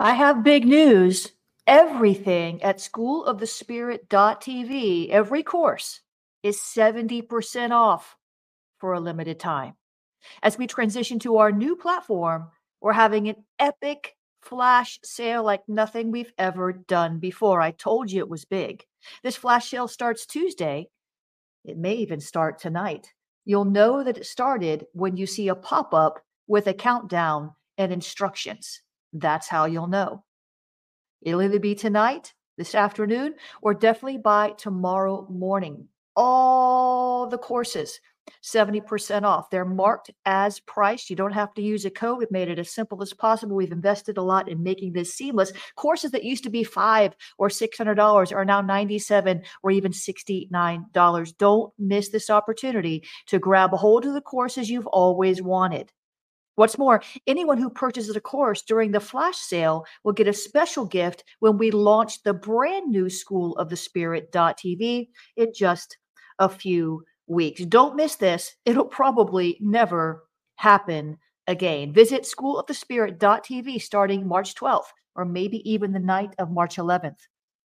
I have big news. Everything at schoolofthespirit.tv, every course is 70% off for a limited time. As we transition to our new platform, we're having an epic flash sale like nothing we've ever done before. I told you it was big. This flash sale starts Tuesday. It may even start tonight. You'll know that it started when you see a pop up with a countdown and instructions. That's how you'll know. It'll either be tonight, this afternoon, or definitely by tomorrow morning. All the courses, 70% off. They're marked as priced. You don't have to use a code. We've made it as simple as possible. We've invested a lot in making this seamless. Courses that used to be $500 or $600 are now $97 or even $69. Don't miss this opportunity to grab a hold of the courses you've always wanted. What's more, anyone who purchases a course during the flash sale will get a special gift when we launch the brand new School of the Spirit.tv in just a few weeks. Don't miss this. It'll probably never happen again. Visit schoolofthespirit.tv starting March 12th or maybe even the night of March 11th.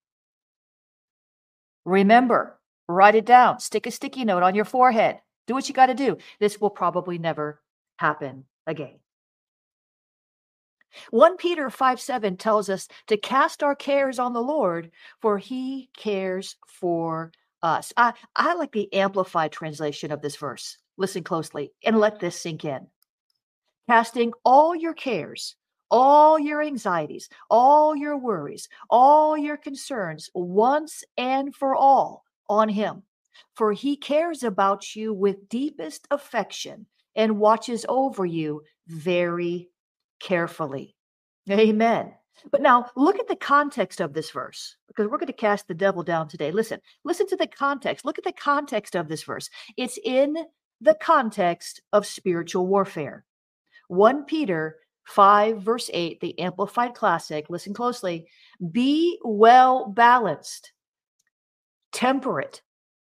Remember, write it down. Stick a sticky note on your forehead. Do what you got to do. This will probably never happen again. 1 Peter 5:7 tells us to cast our cares on the Lord, for he cares for us. I like the amplified translation of this verse. Listen closely and let this sink in. Casting all your cares, all your anxieties, all your worries, all your concerns once and for all on him, for he cares about you with deepest affection and watches over you very carefully. Amen. But now look at the context of this verse, because we're going to cast the devil down today. Listen to the context. Look at the context of this verse. It's in the context of spiritual warfare. 1 Peter 5, verse 8, the Amplified Classic. Listen closely. Be well balanced, temperate,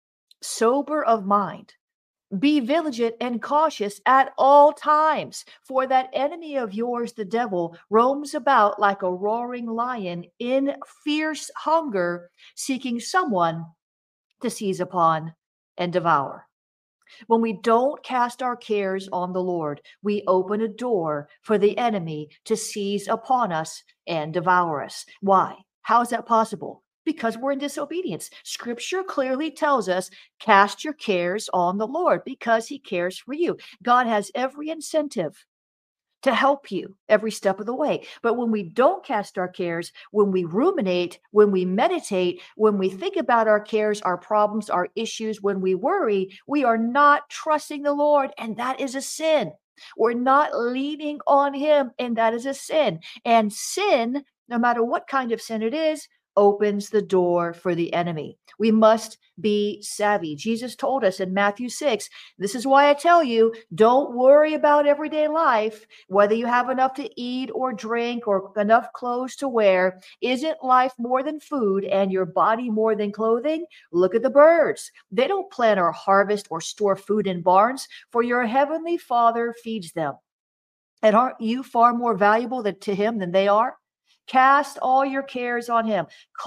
sober of mind. Be vigilant and cautious at all times, for that enemy of yours, the devil, roams about like a roaring lion in fierce hunger, seeking someone to seize upon and devour. When we don't cast our cares on the Lord, we open a door for the enemy to seize upon us and devour us. Why? How is that possible? Because we're in disobedience. Scripture clearly tells us, cast your cares on the Lord because he cares for you. God has every incentive to help you every step of the way. But when we don't cast our cares, when we ruminate, when we meditate, when we think about our cares, our problems, our issues, when we worry, we are not trusting the Lord, and that is a sin. We're not leaning on him, and that is a sin. And sin, no matter what kind of sin it is, opens the door for the enemy. We must be savvy. Jesus told us in Matthew 6, this is why I tell you, don't worry about everyday life, whether you have enough to eat or drink or enough clothes to wear. Isn't life more than food and your body more than clothing? Look at the birds. They don't plant or harvest or store food in barns, for your heavenly Father feeds them. And aren't you far more valuable to him than they are? Cast all your cares on him.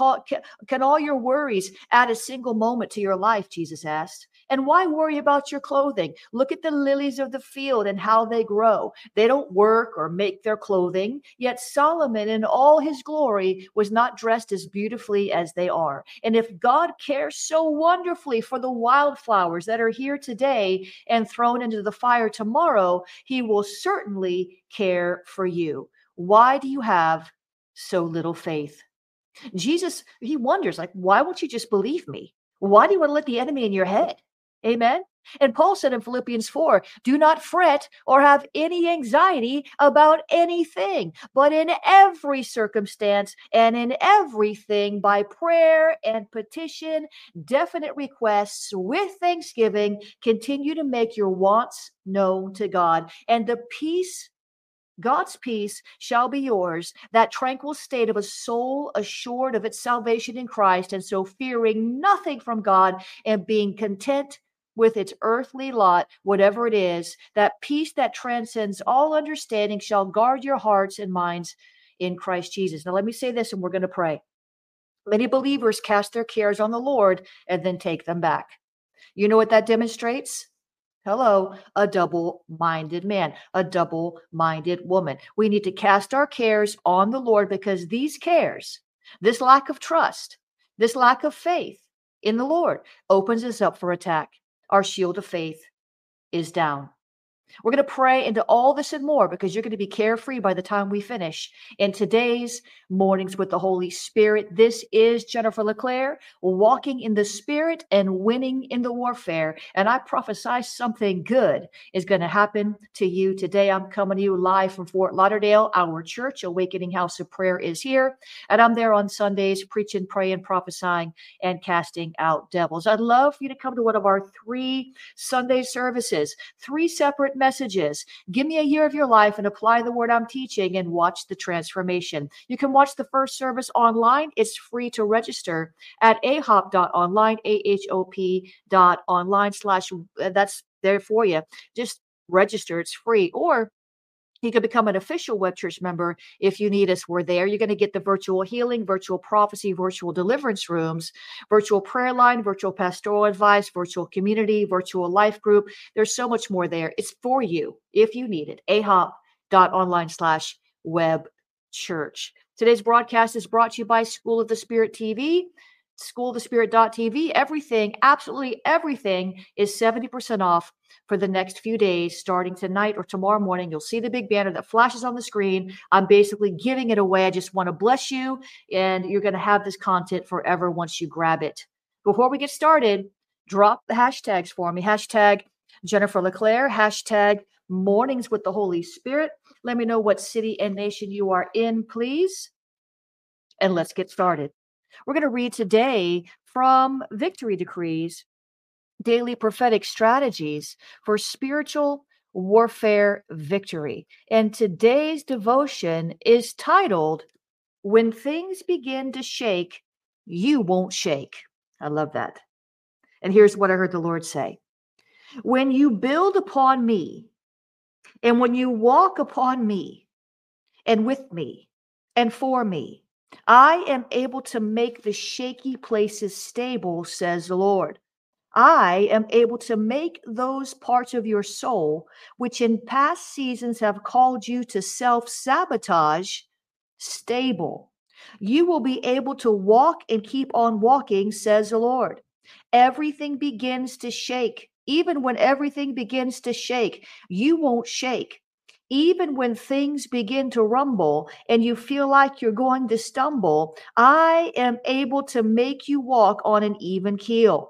Can all your worries add a single moment to your life? Jesus asked. And why worry about your clothing? Look at the lilies of the field and how they grow. They don't work or make their clothing. Yet Solomon in all his glory was not dressed as beautifully as they are. And if God cares so wonderfully for the wildflowers that are here today and thrown into the fire tomorrow, he will certainly care for you. Why do you have so little faith? Jesus, he wonders, like, why won't you just believe me? Why do you want to let the enemy in your head? Amen. And Paul said in Philippians 4, do not fret or have any anxiety about anything, but in every circumstance and in everything by prayer and petition, definite requests with thanksgiving, continue to make your wants known to God. And the peace, God's peace shall be yours, that tranquil state of a soul assured of its salvation in Christ, and so fearing nothing from God and being content with its earthly lot, whatever it is, that peace that transcends all understanding shall guard your hearts and minds in Christ Jesus. Now, let me say this and we're going to pray. Many believers cast their cares on the Lord and then take them back. You know what that demonstrates? Hello, a double-minded man, a double-minded woman. We need to cast our cares on the Lord because these cares, this lack of trust, this lack of faith in the Lord opens us up for attack. Our shield of faith is down. We're going to pray into all this and more because you're going to be carefree by the time we finish. In today's Mornings with the Holy Spirit, this is Jennifer LeClaire, walking in the Spirit and winning in the warfare. And I prophesy something good is going to happen to you today. I'm coming to you live from Fort Lauderdale. Our church, Awakening House of Prayer, is here. And I'm there on Sundays preaching, praying, prophesying, and casting out devils. I'd love for you to come to one of our 3 Sunday services, 3 separate messages. Give me a year of your life and apply the word I'm teaching and watch the transformation. You can watch the first service online. It's free to register at ahop.online, ahop.online / that's there for you. Just register. It's free. Or you can become an official Web Church member if you need us. We're there. You're going to get the virtual healing, virtual prophecy, virtual deliverance rooms, virtual prayer line, virtual pastoral advice, virtual community, virtual life group. There's so much more there. It's for you if you need it. ahop.online /web church. Today's broadcast is brought to you by School of the Spirit TV. schoolofthespirit.tv. Everything, absolutely everything is 70% off for the next few days, starting tonight or tomorrow morning. You'll see the big banner that flashes on the screen. I'm basically giving it away. I just want to bless you, and you're going to have this content forever once you grab it. Before we get started, drop the hashtags for me. Hashtag Jennifer LeClaire, hashtag Mornings with the Holy Spirit. Let me know what city and nation you are in, please. And let's get started. We're going to read today from Victory Decrees, Daily Prophetic Strategies for Spiritual Warfare Victory. And today's devotion is titled, When Things Begin to Shake, You Won't Shake. I love that. And here's what I heard the Lord say. When you build upon me, and when you walk upon me, and with me, and for me, I am able to make the shaky places stable, says the Lord. I am able to make those parts of your soul, which in past seasons have called you to self-sabotage, stable. You will be able to walk and keep on walking, says the Lord. Everything begins to shake. Even when everything begins to shake, you won't shake. Even when things begin to rumble and you feel like you're going to stumble, I am able to make you walk on an even keel.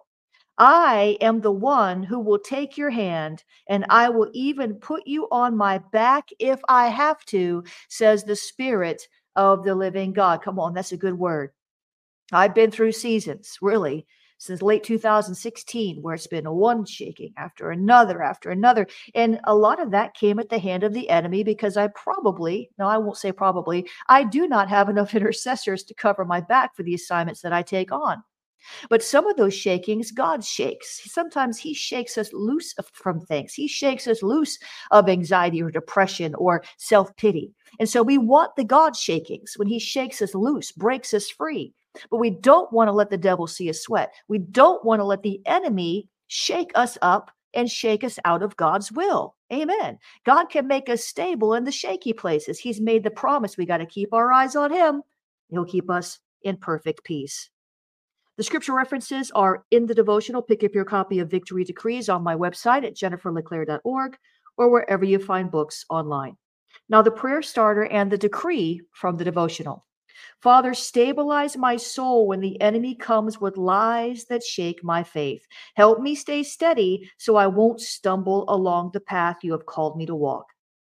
I am the one who will take your hand, and I will even put you on my back if I have to, says the Spirit of the living God. Come on, that's a good word. I've been through seasons, really, since late 2016, where it's been one shaking after another. And a lot of that came at the hand of the enemy because I won't say probably, I do not have enough intercessors to cover my back for the assignments that I take on. But some of those shakings, God shakes. Sometimes he shakes us loose from things. He shakes us loose of anxiety or depression or self-pity. And so we want the God shakings when he shakes us loose, breaks us free. But we don't want to let the devil see us sweat. We don't want to let the enemy shake us up and shake us out of God's will. Amen. God can make us stable in the shaky places. He's made the promise. We got to keep our eyes on him. He'll keep us in perfect peace. The scripture references are in the devotional. Pick up your copy of Victory Decrees on my website at jenniferleclaire.org or wherever you find books online. Now, the prayer starter and the decree from the devotional. Father, stabilize my soul when the enemy comes with lies that shake my faith. Help me stay steady so I won't stumble along the path you have called me to walk.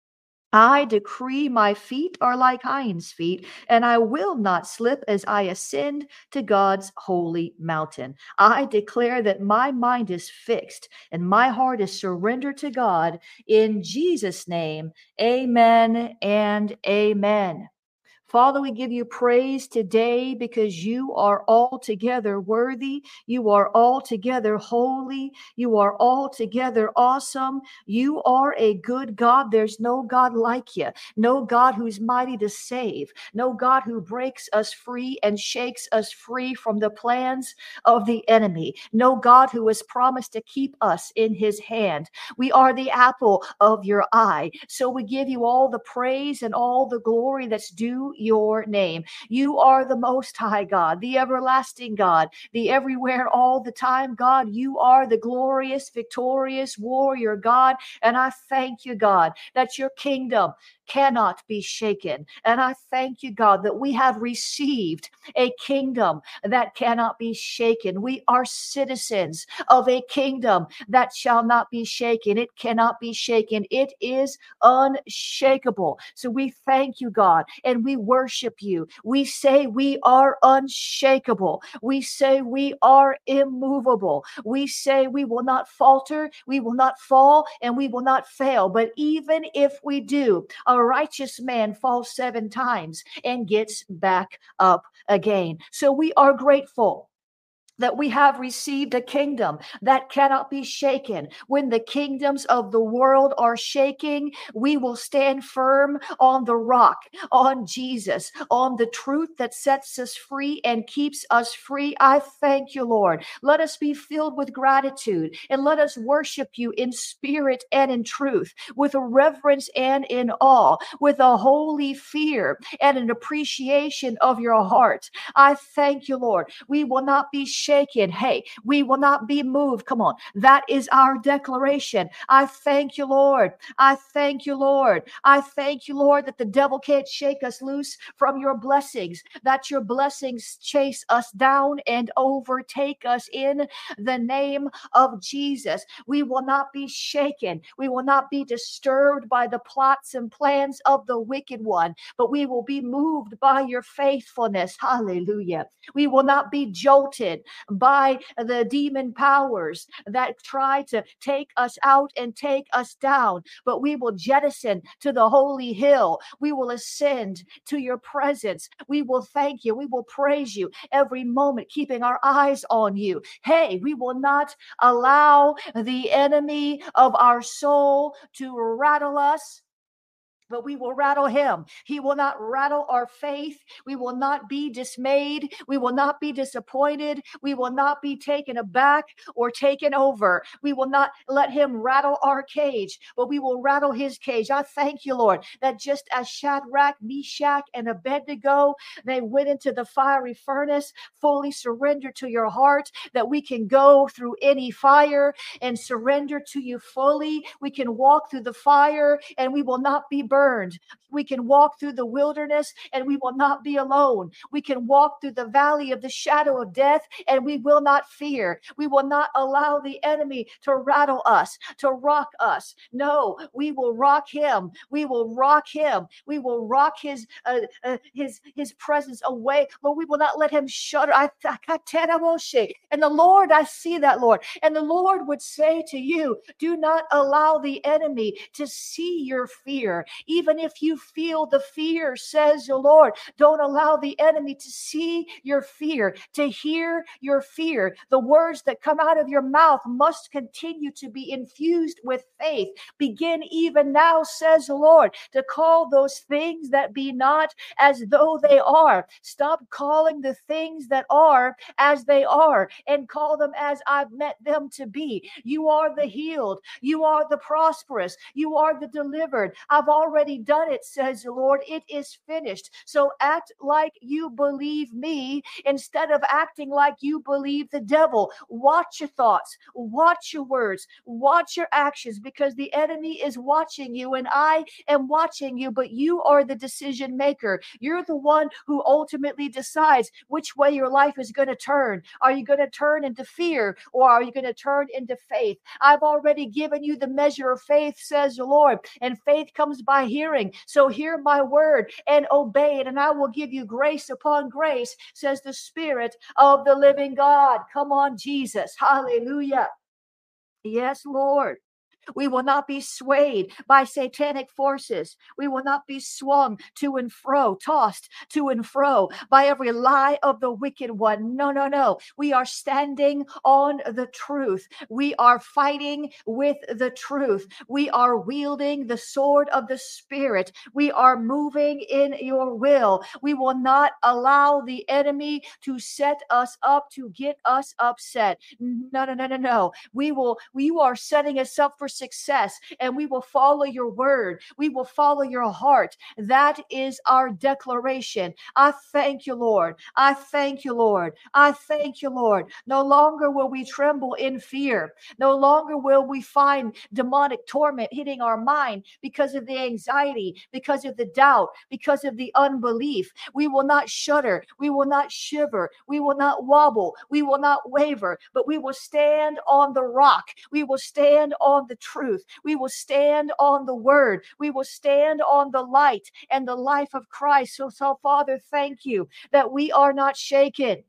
I decree my feet are like hinds' feet, and I will not slip as I ascend to God's holy mountain. I declare that my mind is fixed and my heart is surrendered to God. In Jesus' name, amen and amen. Father, we give you praise today because you are altogether worthy. You are altogether holy. You are altogether awesome. You are a good God. There's no God like you. No God who's mighty to save. No God who breaks us free and shakes us free from the plans of the enemy. No God who has promised to keep us in his hand. We are the apple of your eye. So we give you all the praise and all the glory that's due your name. You are the most high God, the everlasting God, the everywhere, all the time God. You are the glorious, victorious warrior God. And I thank you, God, that your kingdom cannot be shaken. And I thank you, God, that we have received a kingdom that cannot be shaken. We are citizens of a kingdom that shall not be shaken. It cannot be shaken. It is unshakable. So we thank you, God, and we worship you. We say we are unshakable. We say we are immovable. We say we will not falter, we will not fall, and we will not fail. But even if we do, a righteous man falls 7 times and gets back up again. So we are grateful that we have received a kingdom that cannot be shaken. When the kingdoms of the world are shaking, we will stand firm on the rock, on Jesus, on the truth that sets us free and keeps us free. I thank you, Lord. Let us be filled with gratitude and let us worship you in spirit and in truth, with a reverence and in awe, with a holy fear and an appreciation of your heart. I thank you, Lord. We will not be shaken. Hey, we will not be moved. Come on. That is our declaration. I thank you, Lord. I thank you, Lord. I thank you, Lord, that the devil can't shake us loose from your blessings, that your blessings chase us down and overtake us in the name of Jesus. We will not be shaken. We will not be disturbed by the plots and plans of the wicked one, but we will be moved by your faithfulness. Hallelujah. We will not be jolted by the demon powers that try to take us out and take us down, but we will jettison to the holy hill. We will ascend to your presence. We will thank you. We will praise you every moment, keeping our eyes on you. Hey, we will not allow the enemy of our soul to rattle us, but we will rattle him. He will not rattle our faith. We will not be dismayed. We will not be disappointed. We will not be taken aback or taken over. We will not let him rattle our cage, but we will rattle his cage. I thank you, Lord, that just as Shadrach, Meshach, and Abednego, they went into the fiery furnace, fully surrendered to your heart, that we can go through any fire and surrender to you fully. We can walk through the fire and we will not be burned. We can walk through the wilderness and we will not be alone. We can walk through the valley of the shadow of death and we will not fear. We will not allow the enemy to rattle us, to rock us. No, we will rock him. We will rock him. We will rock his presence away. Lord, we will not let him shudder. And the Lord, I see that, Lord. And the Lord would say to you, do not allow the enemy to see your fear. Even if you feel the fear, says the Lord, don't allow the enemy to see your fear, to hear your fear. The words that come out of your mouth must continue to be infused with faith. Begin even now, says the Lord, to call those things that be not as though they are. Stop calling the things that are as they are and call them as I've meant them to be. You are the healed. You are the prosperous. You are the delivered. I've already done it, says the Lord. It is finished. So act like you believe me instead of acting like you believe the devil. Watch your thoughts, watch your words, watch your actions, because the enemy is watching you and I am watching you, but you are the decision maker. You're the one who ultimately decides which way your life is going to turn. Are you going to turn into fear or are you going to turn into faith? I've already given you the measure of faith, says the Lord, and faith comes by hearing. So hear my word and obey it, and I will give you grace upon grace, says the Spirit of the living God. Come on, Jesus. Hallelujah. Yes, Lord. We will not be swayed by satanic forces. We will not be swung to and fro, tossed to and fro by every lie of the wicked one. No, no, no. We are standing on the truth. We are fighting with the truth. We are wielding the sword of the Spirit. We are moving in your will. We will not allow the enemy to set us up, to get us upset. No, no, no, no, no. You are setting us up for success, and we will follow your word. We will follow your heart. That is our declaration. I thank you, Lord. I thank you, Lord. I thank you, Lord. No longer will we tremble in fear. No longer will we find demonic torment hitting our mind because of the anxiety, because of the doubt, because of the unbelief. We will not shudder. We will not shiver. We will not wobble. We will not waver, but we will stand on the rock. We will stand on the truth. We will stand on the word. We will stand on the light and the life of Christ. So Father, thank you that we are not shaken.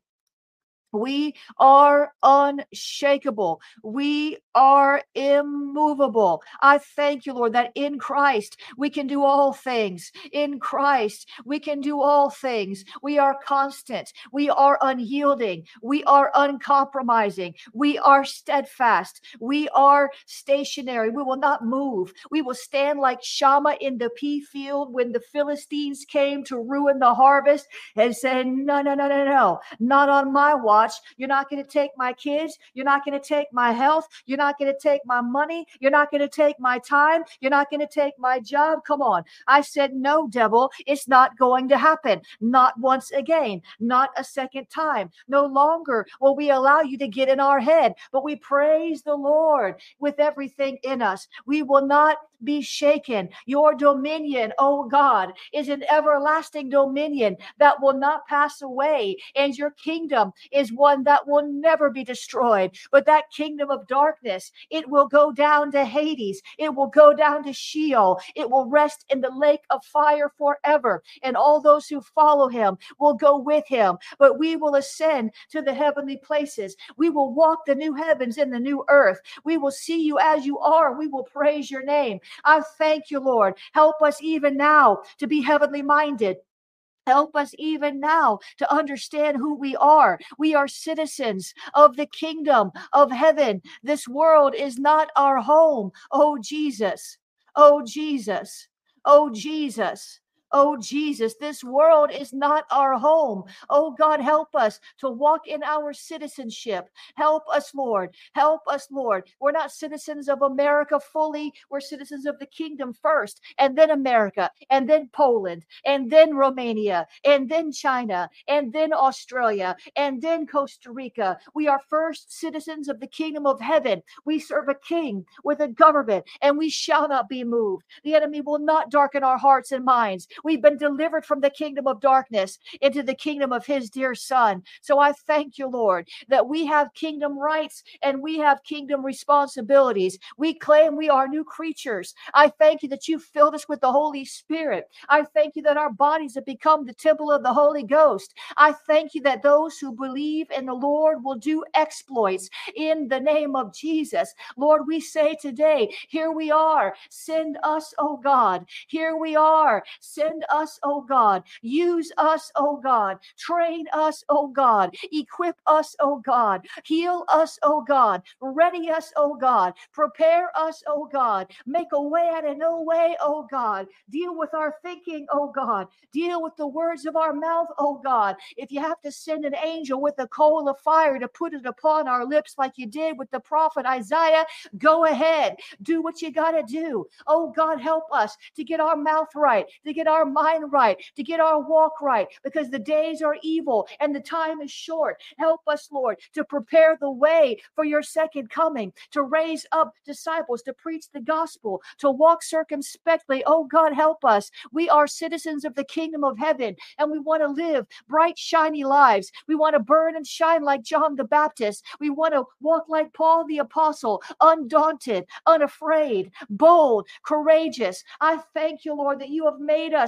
We are unshakable. We are immovable. I thank you, Lord, that in Christ we can do all things. In Christ we can do all things. We are constant. We are unyielding. We are uncompromising. We are steadfast. We are stationary. We will not move. We will stand like Shammah in the pea field when the Philistines came to ruin the harvest and said, no, no, no, no, no, not on my watch. You're not going to take my kids. You're not going to take my health. You're not going to take my money. You're not going to take my time. You're not going to take my job. Come on. I said, no, devil, it's not going to happen. Not once again, not a second time. No longer will we allow you to get in our head, but we praise the Lord with everything in us. We will not be shaken. Your dominion, oh God, is an everlasting dominion that will not pass away. And your kingdom is one that will never be destroyed. But that kingdom of darkness, it will go down to Hades. It will go down to Sheol. It will rest in the lake of fire forever. And all those who follow him will go with him. But we will ascend to the heavenly places. We will walk the new heavens and the new earth. We will see you as you are. We will praise your name. I thank you, Lord. Help us even now to be heavenly minded. Help us even now to understand who we are. We are citizens of the kingdom of heaven. This world is not our home. Oh, Jesus. Oh, Jesus. Oh, Jesus. Oh, Jesus, this world is not our home. Oh, God, help us to walk in our citizenship. Help us, Lord. Help us, Lord. We're not citizens of America fully. We're citizens of the kingdom first, and then America, and then Poland, and then Romania, and then China, and then Australia, and then Costa Rica. We are first citizens of the kingdom of heaven. We serve a king with a government, and we shall not be moved. The enemy will not darken our hearts and minds. We've been delivered from the kingdom of darkness into the kingdom of his dear son. So I thank you, Lord, that we have kingdom rights and we have kingdom responsibilities. We claim we are new creatures. I thank you that you filled us with the Holy Spirit. I thank you that our bodies have become the temple of the Holy Ghost. I thank you that those who believe in the Lord will do exploits in the name of Jesus. Lord, we say today, here we are. Send us, oh God. Here we are. Send us, oh God. Use us, oh God. Train us, oh God. Equip us, oh God. Heal us, oh God. Ready us, oh God. Prepare us, oh God. Make a way out of no way, oh God. Deal with our thinking, oh God. Deal with the words of our mouth, oh God. If you have to send an angel with a coal of fire to put it upon our lips like you did with the prophet Isaiah, go ahead. Do what you got to do. Oh God, help us to get our mouth right, to get our mind right, to get our walk right, because the days are evil and the time is short. Help us, Lord, to prepare the way for your second coming, to raise up disciples, to preach the gospel, to walk circumspectly. Oh God, help us. We are citizens of the kingdom of heaven, and we want to live bright, shiny lives. We want to burn and shine like John the Baptist. We want to walk like Paul the Apostle, undaunted, unafraid, bold, courageous. I thank you, Lord, that you have made us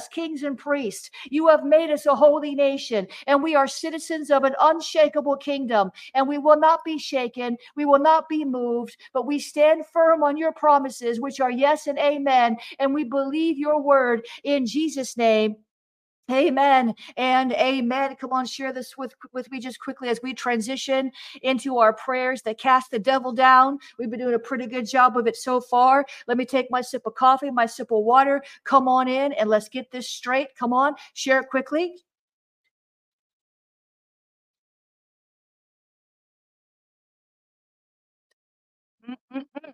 us kings and priests. You have made us a holy nation, and we are citizens of an unshakable kingdom, and we will not be shaken. We will not be moved, but we stand firm on your promises, which are yes and amen, and we believe your word in Jesus' name. Amen and amen. Come on, share this with me just quickly as we transition into our prayers that cast the devil down. We've been doing a pretty good job of it so far. Let me take my sip of coffee, my sip of water. Come on in and let's get this straight. Come on, share it quickly. Mm-mm-mm.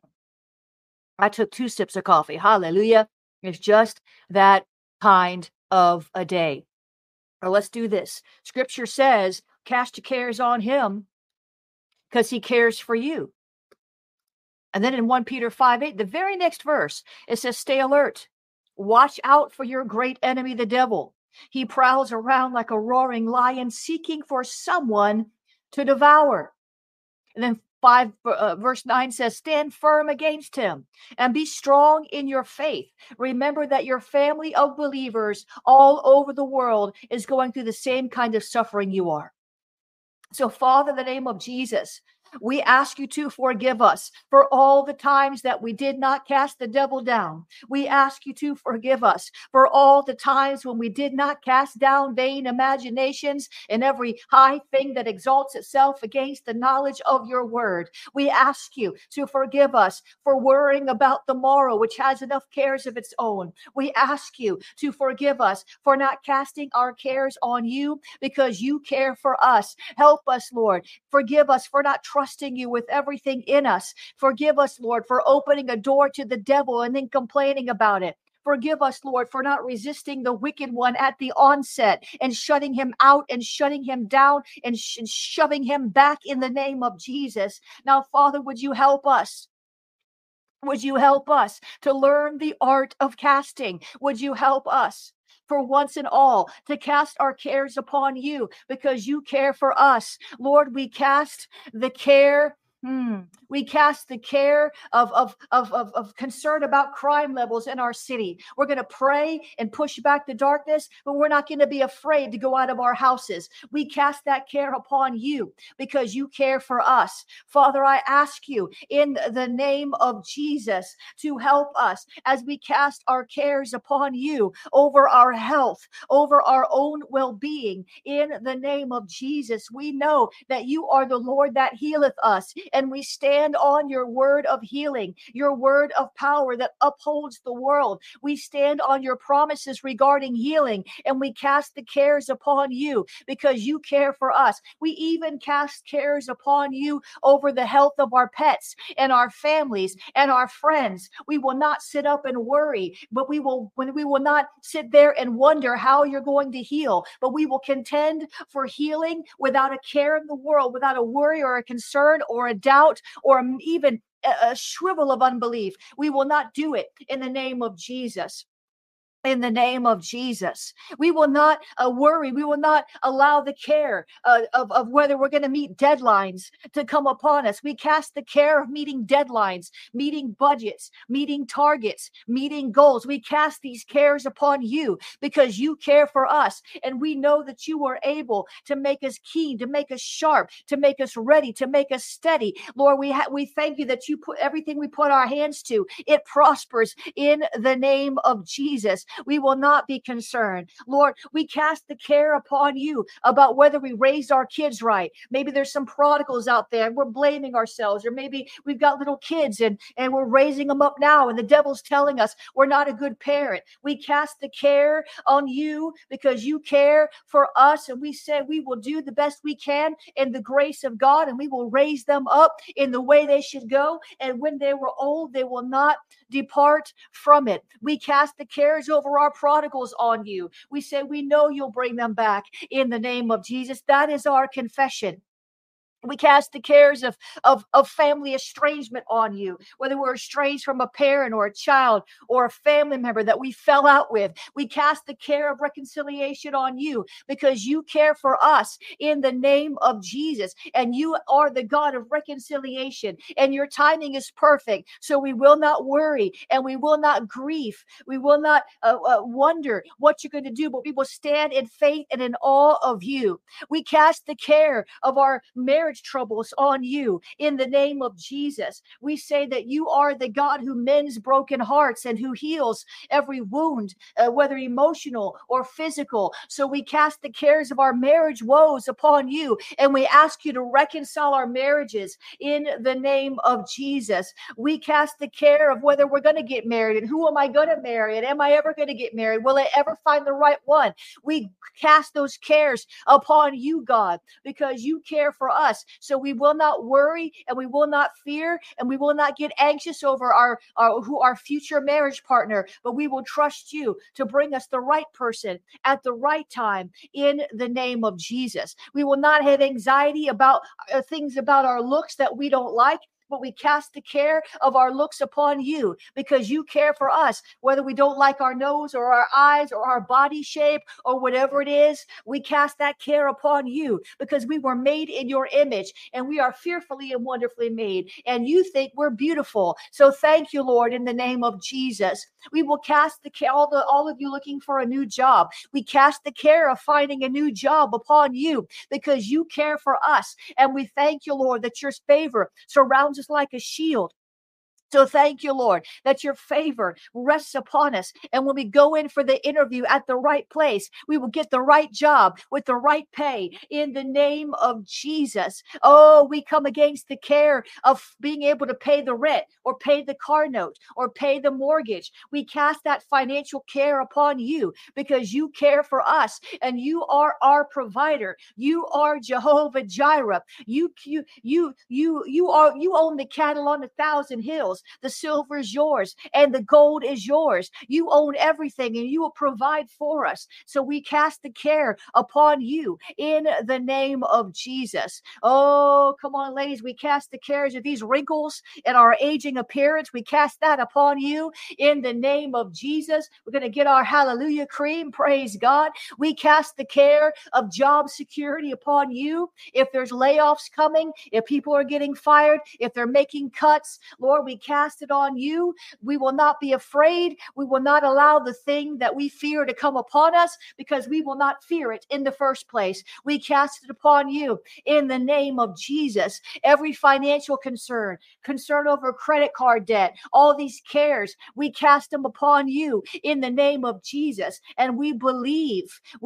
I took 2 sips of coffee. Hallelujah. It's just that kind of a day. Or let's do this. Scripture says, cast your cares on him because he cares for you. And then in 1 Peter 5:8, the very next verse, it says, stay alert. Watch out for your great enemy, the devil. He prowls around like a roaring lion, seeking for someone to devour. And then verse 9 says, stand firm against him and be strong in your faith. Remember that your family of believers all over the world is going through the same kind of suffering you are. So, Father, in the name of Jesus, we ask you to forgive us for all the times that we did not cast the devil down. We ask you to forgive us for all the times when we did not cast down vain imaginations and every high thing that exalts itself against the knowledge of your word. We ask you to forgive us for worrying about the morrow, which has enough cares of its own. We ask you to forgive us for not casting our cares on you because you care for us. Help us, Lord. Forgive us for not trusting you with everything in us. Forgive us, Lord, for opening a door to the devil and then complaining about it. Forgive us, Lord, for not resisting the wicked one at the onset and shutting him out and shutting him down and shoving him back in the name of Jesus. Now, Father, would you help us? Would you help us to learn the art of casting? Would you help us for once and all to cast our cares upon you because you care for us? Lord, we cast the care. We cast the care of concern about crime levels in our city. We're going to pray and push back the darkness, but we're not going to be afraid to go out of our houses. We cast that care upon you because you care for us. Father, I ask you in the name of Jesus to help us as we cast our cares upon you over our health, over our own well-being. In the name of Jesus, we know that you are the Lord that healeth us, and we stand on your word of healing, your word of power that upholds the world. We stand on your promises regarding healing, and we cast the cares upon you because you care for us. We even cast cares upon you over the health of our pets and our families and our friends. We will not sit up and worry, but we will not sit there and wonder how you're going to heal, but we will contend for healing without a care in the world, without a worry or a concern or a doubt or even a shrivel of unbelief. We will not do it in the name of Jesus. In the name of Jesus, we will not worry. We will not allow the care of whether we're going to meet deadlines to come upon us. We cast the care of meeting deadlines, meeting budgets, meeting targets, meeting goals. We cast these cares upon you because you care for us. And we know that you are able to make us keen, to make us sharp, to make us ready, to make us steady. Lord, we thank you that you put everything we put our hands to, it prospers in the name of Jesus. We will not be concerned. Lord, we cast the care upon you about whether we raised our kids right. Maybe there's some prodigals out there and we're blaming ourselves, or maybe we've got little kids and we're raising them up now and the devil's telling us we're not a good parent. We cast the care on you because you care for us, and we say we will do the best we can in the grace of God, and we will raise them up in the way they should go, and when they were old, they will not depart from it. We cast the cares over our prodigals on you. We say we know you'll bring them back in the name of Jesus. That is our confession. We cast the cares of family estrangement on you, whether we're estranged from a parent or a child or a family member that we fell out with. We cast the care of reconciliation on you because you care for us in the name of Jesus. And you are the God of reconciliation, and your timing is perfect. So we will not worry and we will not grieve. We will not wonder what you're going to do, but we will stand in faith and in awe of you. We cast the care of our marriage troubles on you in the name of Jesus. We say that you are the God who mends broken hearts and who heals every wound, whether emotional or physical. So we cast the cares of our marriage woes upon you, and we ask you to reconcile our marriages in the name of Jesus. We cast the care of whether we're going to get married and who am I going to marry and am I ever going to get married? Will I ever find the right one? We cast those cares upon you, God, because you care for us. So we will not worry and we will not fear and we will not get anxious over our future marriage partner, but we will trust you to bring us the right person at the right time in the name of Jesus. We will not have anxiety about things about our looks that we don't like, but we cast the care of our looks upon you because you care for us, whether we don't like our nose or our eyes or our body shape or whatever it is. We cast that care upon you because we were made in your image and we are fearfully and wonderfully made, and you think we're beautiful. So thank you, Lord, in the name of Jesus. We will cast the care, all of you looking for a new job. We cast the care of finding a new job upon you because you care for us. And we thank you, Lord, that your favor surrounds us like a shield. So thank you, Lord, that your favor rests upon us. And when we go in for the interview at the right place, we will get the right job with the right pay in the name of Jesus. Oh, we come against the care of being able to pay the rent or pay the car note or pay the mortgage. We cast that financial care upon you because you care for us and you are our provider. You are Jehovah Jireh. You own the cattle on 1,000 hills. The silver is yours and the gold is yours. You own everything and you will provide for us. So we cast the care upon you in the name of Jesus. Oh, come on, ladies. We cast the cares of these wrinkles and our aging appearance. We cast that upon you in the name of Jesus. We're going to get our hallelujah cream. Praise God. We cast the care of job security upon you. If there's layoffs coming, if people are getting fired, if they're making cuts, Lord, we cast it on you. We will not be afraid. We will not allow the thing that we fear to come upon us because we will not fear it in the first place. We cast it upon you in the name of Jesus. Every financial concern over credit card debt, all these cares, we cast them upon you in the name of Jesus. And we believe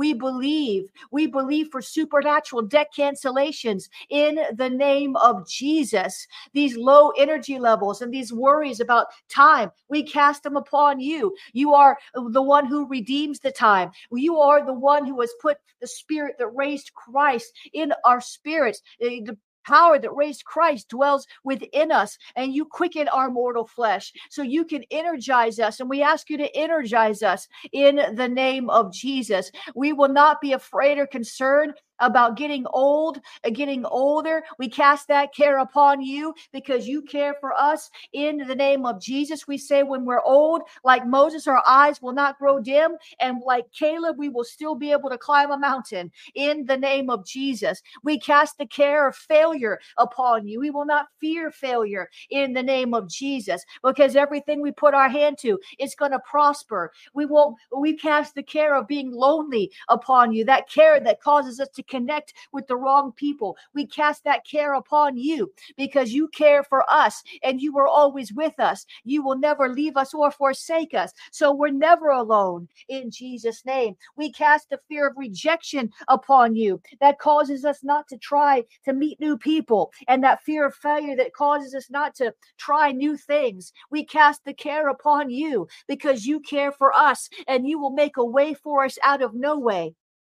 for supernatural debt cancellations in the name of Jesus. These low energy levels and these worries about time, we cast them upon you. You are the one who redeems the time. You are the one who has put the spirit that raised Christ in our spirits. The power that raised Christ dwells within us, and you quicken our mortal flesh so you can energize us. And we ask you to energize us in the name of Jesus. We will not be afraid or concerned about getting old, getting older. We cast that care upon you because you care for us in the name of Jesus. We say when we're old, like Moses, our eyes will not grow dim. And like Caleb, we will still be able to climb a mountain in the name of Jesus. We cast the care of failure upon you. We will not fear failure in the name of Jesus because everything we put our hand to is going to prosper. We cast the care of being lonely upon you, that care that causes us to connect with the wrong people. We cast that care upon you because you care for us and you are always with us. You will never leave us or forsake us. So we're never alone in Jesus' name. We cast the fear of rejection upon you that causes us not to try to meet new people, and that fear of failure that causes us not to try new things. We cast the care upon you because you care for us and you will make a way for us out of no way.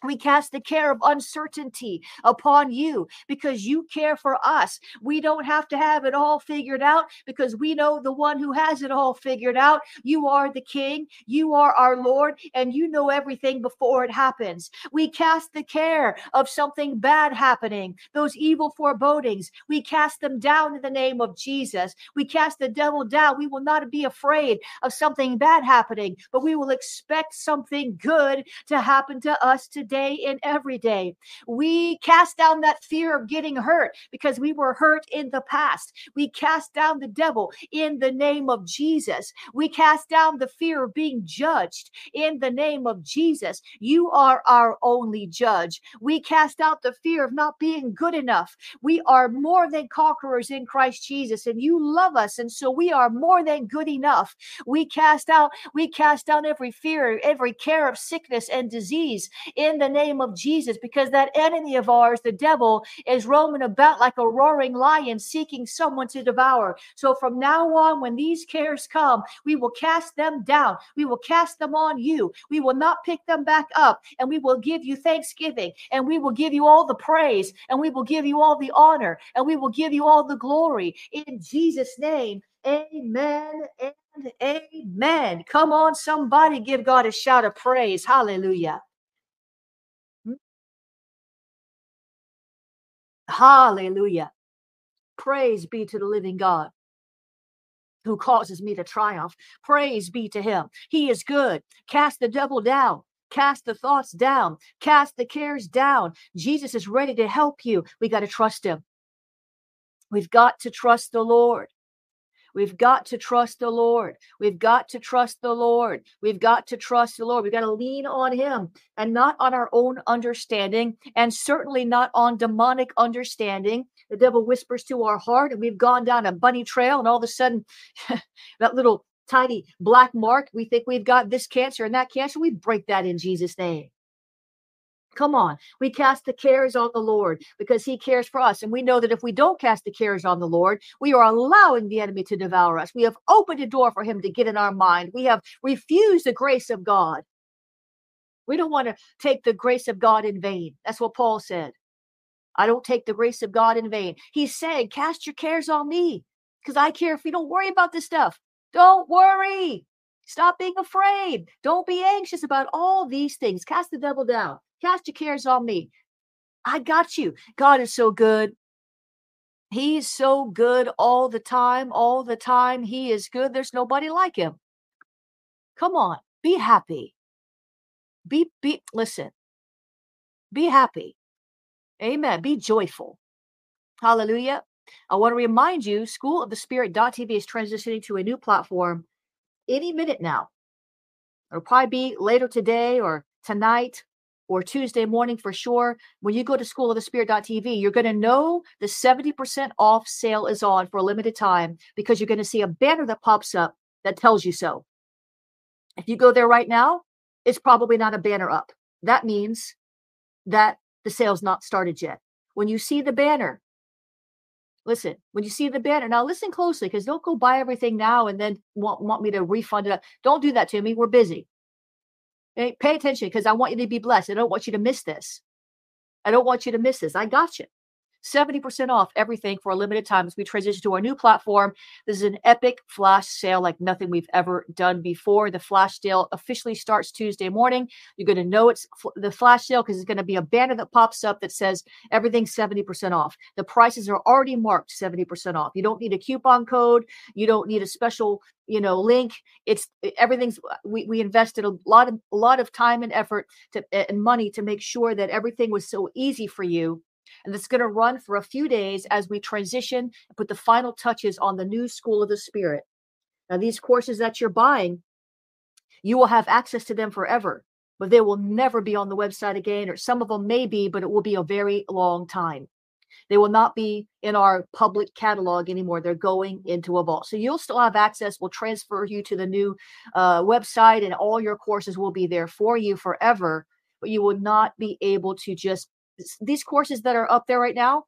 We cast the care of uncertainty upon you because you care for us. We don't have to have it all figured out because we know the one who has it all figured out. You are the King, you are our Lord, and you know everything before it happens. We cast the care of something bad happening, those evil forebodings. We cast them down in the name of Jesus. We cast the devil down. We will not be afraid of something bad happening, but we will expect something good to happen to us today and every day. We cast down that fear of getting hurt because we were hurt in the past. We cast down the devil in the name of Jesus. We cast down the fear of being judged in the name of Jesus. You are our only judge. We cast out the fear of not being good enough. We are more than conquerors in Christ Jesus, and you love us, and so we are more than good enough. We cast down every fear, every care of sickness and disease in the name of Jesus, because that enemy of ours, the devil, is roaming about like a roaring lion seeking someone to devour. So from now on, when these cares come, we will cast them down. We will cast them on you. We will not pick them back up, and we will give you thanksgiving, and we will give you all the praise, and we will give you all the honor, and we will give you all the glory in Jesus' name. Amen and amen. Come on, somebody give God a shout of praise. Hallelujah. Hallelujah. Praise be to the living God who causes me to triumph. Praise be to him. He is good. Cast the devil down. Cast the thoughts down. Cast the cares down. Jesus is ready to help you. We got to trust him. We've got to trust the Lord. We've got to trust the Lord. We've got to trust the Lord. We've got to trust the Lord. We've got to lean on him and not on our own understanding, and certainly not on demonic understanding. The devil whispers to our heart, and we've gone down a bunny trail, and all of a sudden, that little tiny black mark, we think we've got this cancer and that cancer. We break that in Jesus' name. Come on. We cast the cares on the Lord because he cares for us. And we know that if we don't cast the cares on the Lord, we are allowing the enemy to devour us. We have opened a door for him to get in our mind. We have refused the grace of God. We don't want to take the grace of God in vain. That's what Paul said. I don't take the grace of God in vain. He's saying, cast your cares on me because I care if you don't worry about this stuff. Don't worry. Stop being afraid. Don't be anxious about all these things. Cast the devil down. Cast your cares on me. I got you. God is so good. He's so good all the time. All the time. He is good. There's nobody like him. Come on. Be happy. Listen. Be happy. Amen. Be joyful. Hallelujah. I want to remind you, schoolofthespirit.tv is transitioning to a new platform any minute now. It'll probably be later today or tonight or Tuesday morning for sure. When you go to schoolofthespirit.tv, you're going to know the 70% off sale is on for a limited time because you're going to see a banner that pops up that tells you so. If you go there right now, it's probably not a banner up. That means that the sale's not started yet. When you see the banner, listen, when you see the banner, now listen closely, because don't go buy everything now and then want me to refund it. Don't do that to me. We're busy. Okay? Pay attention, because I want you to be blessed. I don't want you to miss this. I don't want you to miss this. I got you. 70% off everything for a limited time as we transition to our new platform. This is an epic flash sale like nothing we've ever done before. The flash sale officially starts Tuesday morning. You're going to know it's the flash sale because it's going to be a banner that pops up that says everything's 70% off. The prices are already marked 70% off. You don't need a coupon code. You don't need a special, link. It's everything's. We invested a lot of time and effort and money to make sure that everything was so easy for you. And it's going to run for a few days as we transition and put the final touches on the new School of the Spirit. Now, these courses that you're buying, you will have access to them forever, but they will never be on the website again, or some of them may be, but it will be a very long time. They will not be in our public catalog anymore. They're going into a vault. So you'll still have access. We'll transfer you to the new website, and all your courses will be there for you forever, but you will not be able to just these courses that are up there right now,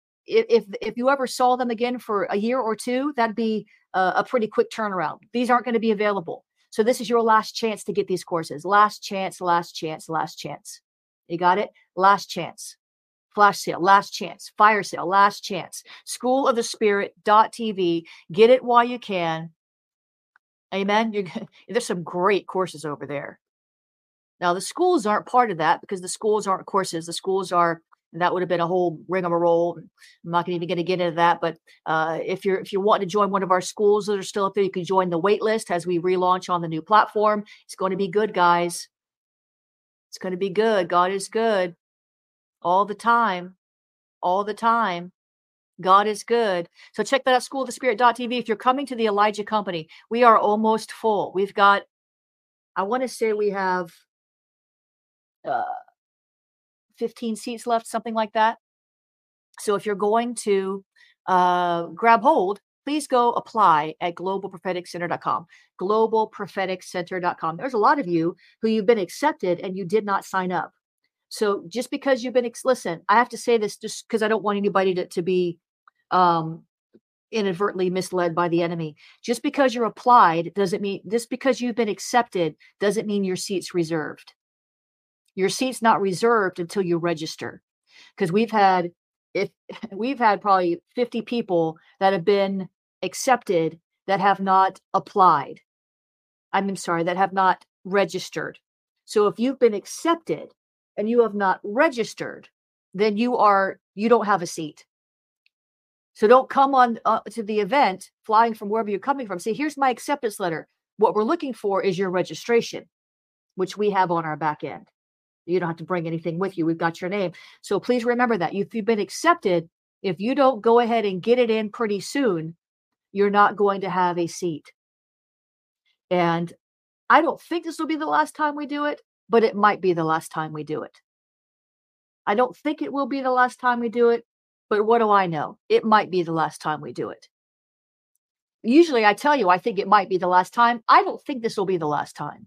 if you ever saw them again for a year or two, that'd be a pretty quick turnaround. These aren't going to be available. So this is your last chance to get these courses. Last chance, last chance, last chance. You got it? Last chance. Flash sale, last chance. Fire sale, last chance. Schoolofthespirit.tv. Get it while you can. Amen. There's some great courses over there. Now, the schools aren't part of that because the schools aren't courses. The schools are, that would have been a whole rigmarole. I'm not even going to get into that. But if you want to join one of our schools that are still up there, you can join the wait list as we relaunch on the new platform. It's going to be good, guys. It's going to be good. God is good all the time. All the time. God is good. So check that out, schoolofthespirit.tv. If you're coming to the Elijah Company, we are almost full. We've got, I want to say we have 15 seats left, something like that. So if you're going to grab hold, please go apply at globalpropheticcenter.com. Globalpropheticcenter.com. There's a lot of you who you've been accepted and you did not sign up. So just because you've been, listen, I have to say this just because I don't want anybody to be inadvertently misled by the enemy. Just because you're applied doesn't mean, just because you've been accepted doesn't mean your seat's reserved. Your seat's not reserved until you register. Because we've had probably 50 people that have been accepted that have not applied. I'm sorry, that have not registered. So if you've been accepted and you have not registered, then you don't have a seat. So don't come on to the event flying from wherever you're coming from. Say, here's my acceptance letter. What we're looking for is your registration, which we have on our back end. You don't have to bring anything with you. We've got your name. So please remember that if you've been accepted, if you don't go ahead and get it in pretty soon, you're not going to have a seat. And I don't think this will be the last time we do it, but it might be the last time we do it. I don't think it will be the last time we do it, but what do I know? It might be the last time we do it. Usually I tell you, I think it might be the last time. I don't think this will be the last time,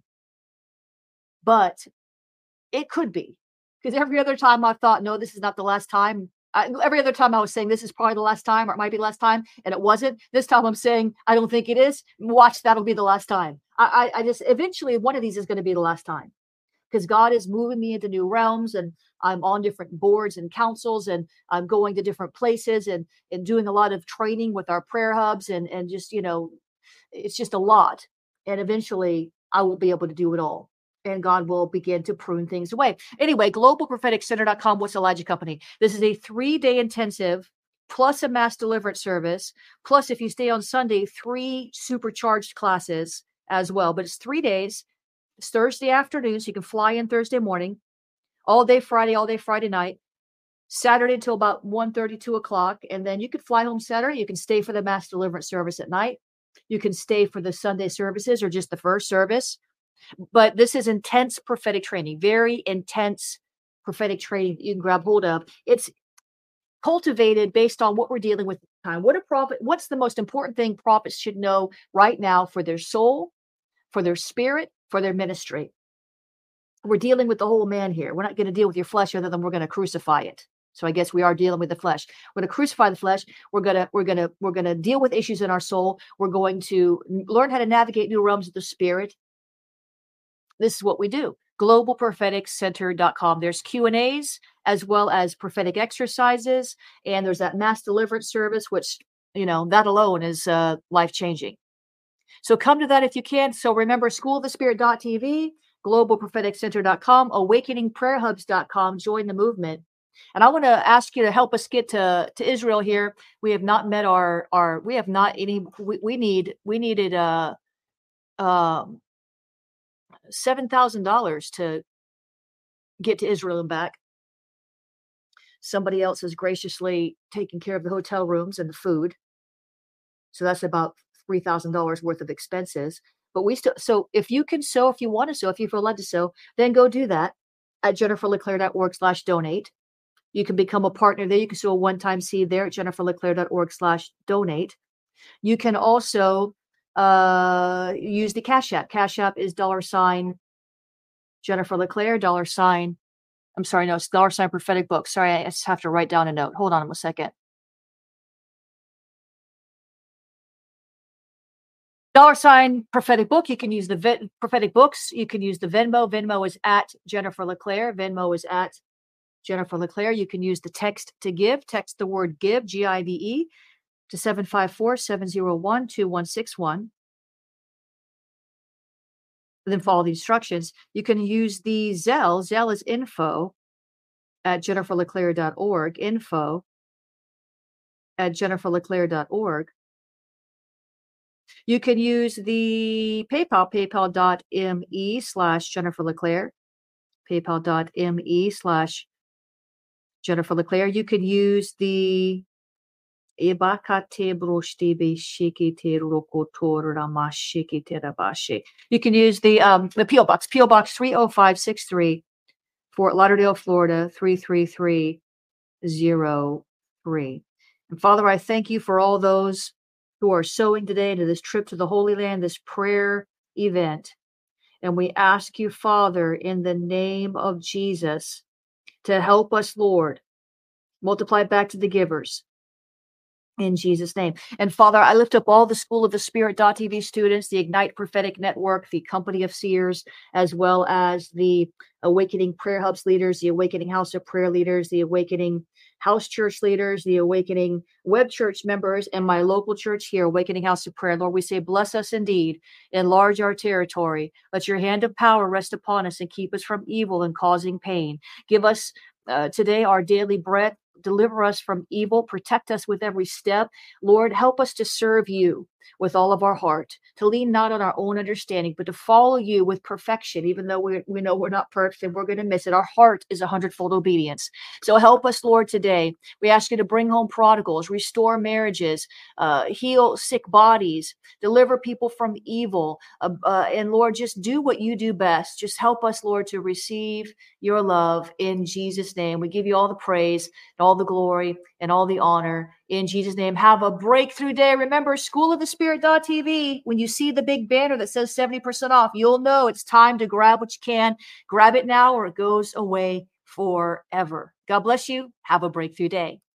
but it could be, because every other time I've thought, no, this is not the last time. Every other time I was saying this is probably the last time, or it might be the last time, and it wasn't. This time I'm saying I don't think it is. Watch, that'll be the last time. I just, eventually one of these is going to be the last time, because God is moving me into new realms, and I'm on different boards and councils, and I'm going to different places and doing a lot of training with our prayer hubs, and just, it's just a lot. And eventually I will be able to do it all. And God will begin to prune things away. Anyway, globalpropheticcenter.com. What's Elijah Company? This is a 3-day intensive plus a mass deliverance service. Plus, if you stay on Sunday, 3 supercharged classes as well. But it's 3 days. It's Thursday afternoon, so you can fly in Thursday morning, all day Friday night, Saturday until about 1:30, 2 o'clock. And then you could fly home Saturday. You can stay for the mass deliverance service at night. You can stay for the Sunday services or just the first service. But this is intense prophetic training, very intense prophetic training that you can grab hold of. It's cultivated based on what we're dealing with at the time. What's the most important thing prophets should know right now for their soul, for their spirit, for their ministry? We're dealing with the whole man here. We're not going to deal with your flesh other than we're going to crucify it. So I guess we are dealing with the flesh. We're going to crucify the flesh. We're going to deal with issues in our soul. We're going to learn how to navigate new realms of the spirit. This is what we do. globalpropheticcenter.com. There's Q&As as well as prophetic exercises. And there's that mass deliverance service, which, that alone is life-changing. So come to that if you can. So remember, schoolofthespirit.tv, globalpropheticcenter.com, awakeningprayerhubs.com. Join the movement. And I want to ask you to help us get to Israel here. We have not met we have not any, we needed $7,000 to get to Israel and back. Somebody else has graciously taken care of the hotel rooms and the food. So that's about $3,000 worth of expenses. But so if you can sow, if you want to sow, if you feel led to sow, then go do that at jenniferleclaire.org/donate. You can become a partner there. You can sow a one-time seed there at jenniferleclaire.org/donate. You can also use the Cash App. Cash App is $ Jennifer LeClaire, I'm sorry, no, it's $ prophetic book. Sorry, I just have to write down a note. Hold on a second. $ prophetic book. You can use the prophetic books. You can use the Venmo. Venmo is at Jennifer LeClaire. Venmo is at Jennifer LeClaire. You can use the text to give. Text the word give, GIVE, to 754-701-2161. Then follow the instructions. You can use the Zelle. Zelle is info at jenniferleclaire.org. Info at jenniferleclaire.org. You can use the PayPal, paypal.me/Jennifer LeClaire, paypal.me/Jennifer LeClaire. You can use the you can use the P.O. Box, P.O. Box 30563, Fort Lauderdale, Florida 33303. And Father, I thank you for all those who are sowing today into this trip to the Holy Land, this prayer event. And we ask you, Father, in the name of Jesus, to help us, Lord, multiply back to the givers. In Jesus' name. And Father, I lift up all the School of the Spirit.tv students, the Ignite Prophetic Network, the Company of Seers, as well as the Awakening Prayer Hubs leaders, the Awakening House of Prayer leaders, the Awakening House Church leaders, the Awakening Web Church members, and my local church here, Awakening House of Prayer. Lord, we say, bless us indeed, enlarge our territory. Let your hand of power rest upon us and keep us from evil and causing pain. Give us today our daily bread. Deliver us from evil, protect us with every step. Lord, help us to serve you with all of our heart, to lean not on our own understanding, but to follow you with perfection, even though we know we're not perfect and we're going to miss it. Our heart is 100-fold obedience. So help us, Lord, today. We ask you to bring home prodigals, restore marriages, heal sick bodies, deliver people from evil. And Lord, just do what you do best. Just help us, Lord, to receive your love in Jesus' name. We give you all the praise and all the glory and all the honor in Jesus' name. Have a breakthrough day. Remember, schoolofthespirit.tv. When you see the big banner that says 70% off, you'll know it's time to grab what you can. Grab it now or it goes away forever. God bless you. Have a breakthrough day.